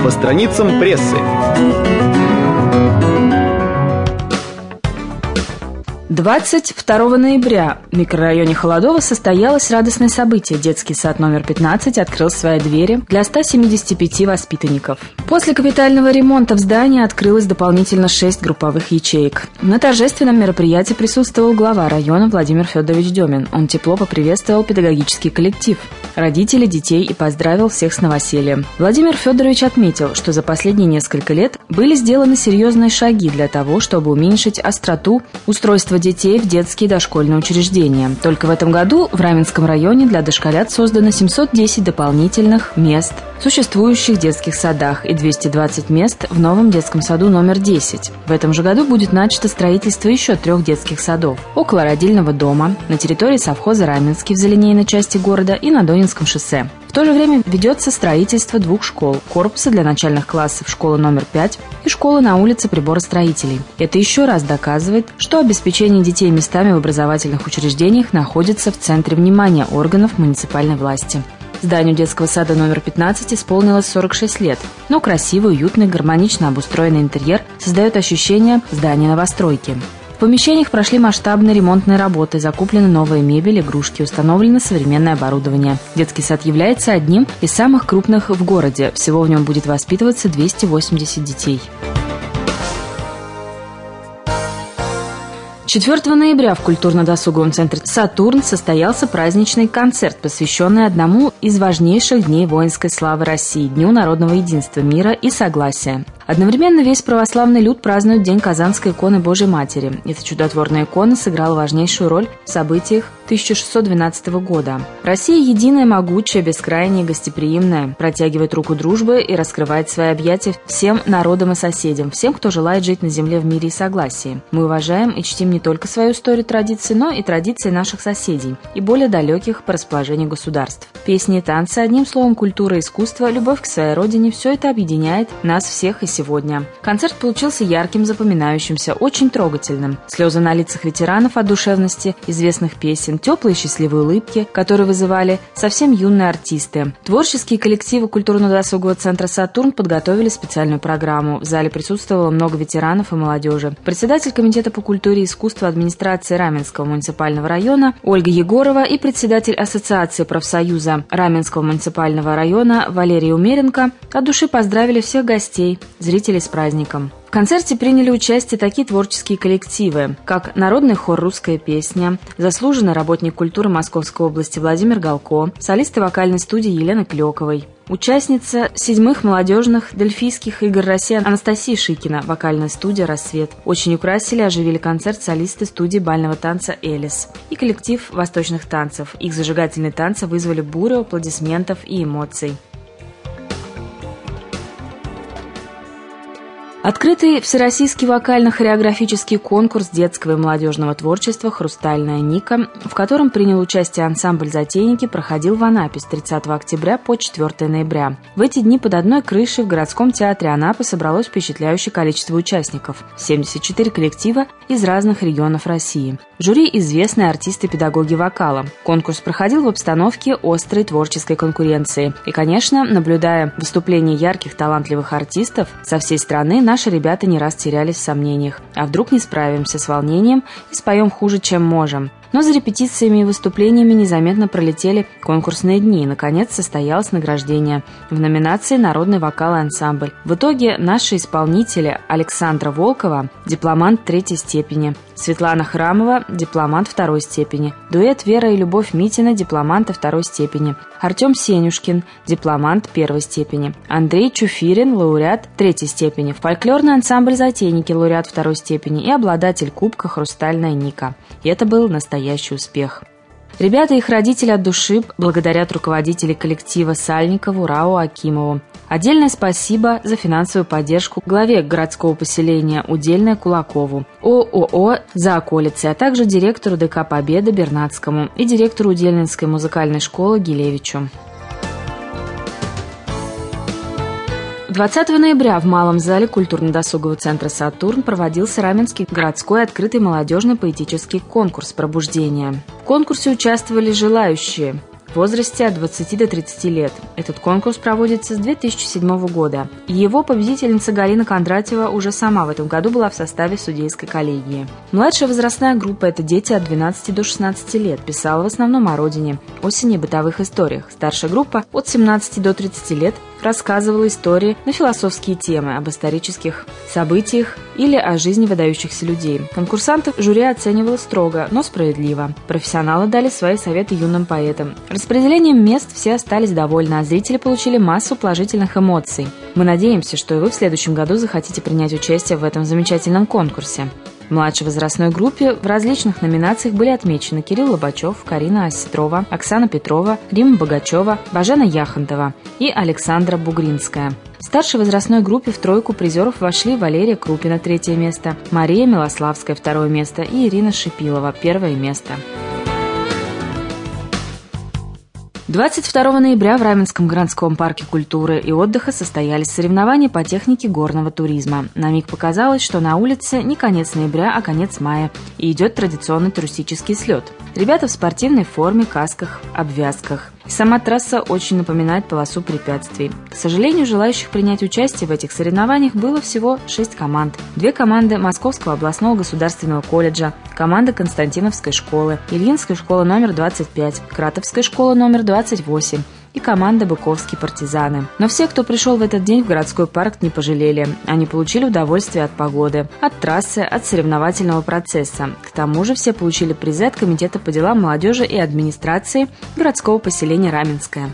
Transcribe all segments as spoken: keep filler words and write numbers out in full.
по страницам прессы. двадцать второго ноября в микрорайоне Холодово состоялось радостное событие. Детский сад номер пятнадцать открыл свои двери для ста семидесяти пяти воспитанников. После капитального ремонта в здании открылось дополнительно шесть групповых ячеек. На торжественном мероприятии присутствовал глава района Владимир Федорович Демин. Он тепло поприветствовал педагогический коллектив, родителей детей и поздравил всех с новосельем. Владимир Федорович отметил, что за последние несколько лет были сделаны серьезные шаги для того, чтобы уменьшить остроту устройства детей в детские и дошкольные учреждения. Только в этом году в Раменском районе для дошколят создано семьсот десять дополнительных мест в существующих детских садах и двести двадцать мест в новом детском саду номер десять. В этом же году будет начато строительство еще трех детских садов около родильного дома, на территории совхоза Раменский в залинейной части города и на Донинском шоссе. В то же время ведется строительство двух школ, корпуса для начальных классов школы номер пять и школы на улице приборостроителей. Это еще раз доказывает, что обеспечение детей местами в образовательных учреждениях находится в центре внимания органов муниципальной власти. Зданию детского сада номер пятнадцать исполнилось сорок шесть лет, но красивый, уютный, гармонично обустроенный интерьер создает ощущение здания новостройки. В помещениях прошли масштабные ремонтные работы, закуплены новая мебель, игрушки, установлено современное оборудование. Детский сад является одним из самых крупных в городе. Всего в нем будет воспитываться двести восемьдесят детей. четвёртого ноября в культурно-досуговом центре «Сатурн» состоялся праздничный концерт, посвященный одному из важнейших дней воинской славы России – Дню народного единства, мира и согласия. Одновременно весь православный люд празднует День Казанской иконы Божией Матери. Эта чудотворная икона сыграла важнейшую роль в событиях тысяча шестьсот двенадцатого года. Россия единая, могучая, бескрайняя, гостеприимная, протягивает руку дружбы и раскрывает свои объятия всем народам и соседям, всем, кто желает жить на земле в мире и согласии. Мы уважаем и чтим не только свою историю традиций, но и традиции наших соседей и более далеких по расположению государств. Песни и танцы, одним словом, культура и искусство, любовь к своей родине – все это объединяет нас всех и сегодня. Концерт получился ярким, запоминающимся, очень трогательным. Слезы на лицах ветеранов от душевности известных песен, теплые счастливые улыбки, которые вызывали совсем юные артисты. Творческие коллективы культурно-досугового центра «Сатурн» подготовили специальную программу. В зале присутствовало много ветеранов и молодежи. Председатель комитета по культуре и искусству администрации Раменского муниципального района Ольга Егорова и председатель Ассоциации профсоюза Раменского муниципального района Валерия Умеренко от души поздравили всех гостей, зрителей с праздником. В концерте приняли участие такие творческие коллективы, как народный хор «Русская песня», заслуженный работник культуры Московской области Владимир Галко, солисты вокальной студии Елены Клёковой, участница седьмых молодежных дельфийских игр России Анастасия Шикина, вокальная студия «Рассвет». Очень украсили и оживили концерт солисты студии бального танца «Элис» и коллектив восточных танцев. Их зажигательные танцы вызвали бурю аплодисментов и эмоций. Открытый всероссийский вокально-хореографический конкурс детского и молодежного творчества «Хрустальная Ника», в котором принял участие ансамбль «Затейники», проходил в Анапе с тридцатого октября по четвёртого ноября. В эти дни под одной крышей в городском театре Анапы собралось впечатляющее количество участников – семьдесят четыре коллектива из разных регионов России. В жюри известные артисты-педагоги вокала. Конкурс проходил в обстановке острой творческой конкуренции. И, конечно, наблюдая выступления ярких, талантливых артистов со всей страны, наши ребята не раз терялись в сомнениях. А вдруг не справимся с волнением и споем хуже, чем можем? Но за репетициями и выступлениями незаметно пролетели конкурсные дни, и, наконец, состоялось награждение в номинации «Народный вокал и ансамбль». В итоге наши исполнители: Александра Волкова – дипломант третьей степени, Светлана Храмова – дипломант второй степени, дуэт Вера и Любовь Митина – дипломанты второй степени, Артем Сенюшкин – дипломант первой степени, Андрей Чуфирин – лауреат третьей степени, фольклорный ансамбль «Затейники» – лауреат второй степени и обладатель кубка «Хрустальная Ника». И это был настоящий успех. Ребята и их родители от души благодарят руководителей коллектива Сальникову Рау Акимову. Отдельное спасибо за финансовую поддержку главе городского поселения Удельное Кулакову, ООО «За околицей», а также директору ДК «Победа» Бернацкому и директору Удельнинской музыкальной школы Гилевичу. двадцатого ноября в Малом зале культурно-досугового центра «Сатурн» проводился Раменский городской открытый молодежный поэтический конкурс «Пробуждение». В конкурсе участвовали желающие в возрасте от двадцати до тридцати лет. Этот конкурс проводится с две тысячи седьмого года. Его победительница Галина Кондратьева уже сама в этом году была в составе судейской коллегии. Младшая возрастная группа – это дети от двенадцати до шестнадцати лет, писала в основном о родине, о семье и бытовых историях. Старшая группа от семнадцати до тридцати лет рассказывала истории на философские темы, об исторических событиях или о жизни выдающихся людей. Конкурсантов жюри оценивало строго, но справедливо. Профессионалы дали свои советы юным поэтам. Распределением мест все остались довольны, а зрители получили массу положительных эмоций. Мы надеемся, что и вы в следующем году захотите принять участие в этом замечательном конкурсе. В младшей возрастной группе в различных номинациях были отмечены Кирилл Лобачев, Карина Осетрова, Оксана Петрова, Рима Богачева, Бажена Яхонтова и Александра Бугринская. В старшей возрастной группе в тройку призеров вошли Валерия Крупина, третье место, Мария Милославская, второе место и Ирина Шипилова, первое место. двадцать второго ноября в Раменском городском парке культуры и отдыха состоялись соревнования по технике горного туризма. На миг показалось, что на улице не конец ноября, а конец мая, и идет традиционный туристический слет. Ребята в спортивной форме, касках, обвязках. Сама трасса очень напоминает полосу препятствий. К сожалению, желающих принять участие в этих соревнованиях было всего шесть команд. Две команды Московского областного государственного колледжа, команда Константиновской школы, Ильинской школы номер двадцать пять, Кратовской школы номер двадцать восемь и команда Быковские партизаны. Но все, кто пришел в этот день в городской парк, не пожалели. Они получили удовольствие от погоды, от трассы, от соревновательного процесса. К тому же все получили призы от Комитета по делам молодежи и администрации городского поселения Раменское.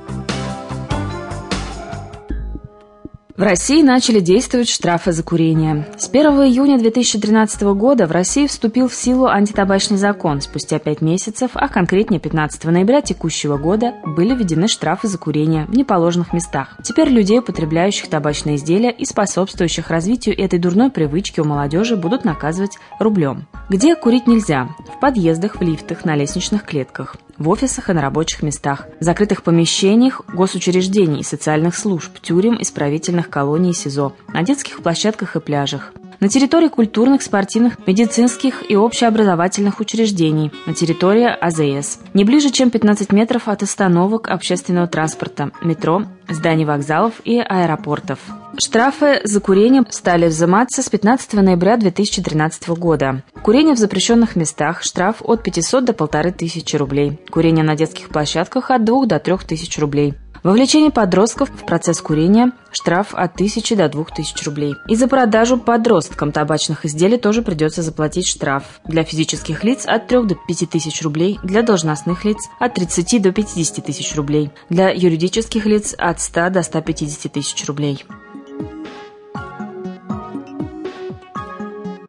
В России начали действовать штрафы за курение. С первого июня две тысячи тринадцатого года в России вступил в силу антитабачный закон. Спустя пять месяцев, а конкретнее пятнадцатого ноября текущего года, были введены штрафы за курение в неположенных местах. Теперь людей, употребляющих табачные изделия и способствующих развитию этой дурной привычки у молодежи, будут наказывать рублем. Где курить нельзя? В подъездах, в лифтах, на лестничных клетках, в офисах и на рабочих местах, в закрытых помещениях госучреждений и социальных служб, тюрем, исправительных колоний и СИЗО, на детских площадках и пляжах, на территории культурных, спортивных, медицинских и общеобразовательных учреждений, на территории АЗС, не ближе, чем пятнадцать метров от остановок общественного транспорта, метро, зданий вокзалов и аэропортов. Штрафы за курение стали взиматься с пятнадцатого ноября две тысячи тринадцатого года. Курение в запрещенных местах – штраф от пятисот до полторы тысячи рублей. Курение на детских площадках – от двух до трех тысяч рублей. Вовлечение подростков в процесс курения – штраф от тысячи до двух тысяч рублей. И за продажу подросткам табачных изделий тоже придется заплатить штраф. Для физических лиц – от трёх до пяти тысяч рублей, для должностных лиц – от тридцати до пятидесяти тысяч рублей, для юридических лиц – от ста до ста пятидесяти тысяч рублей.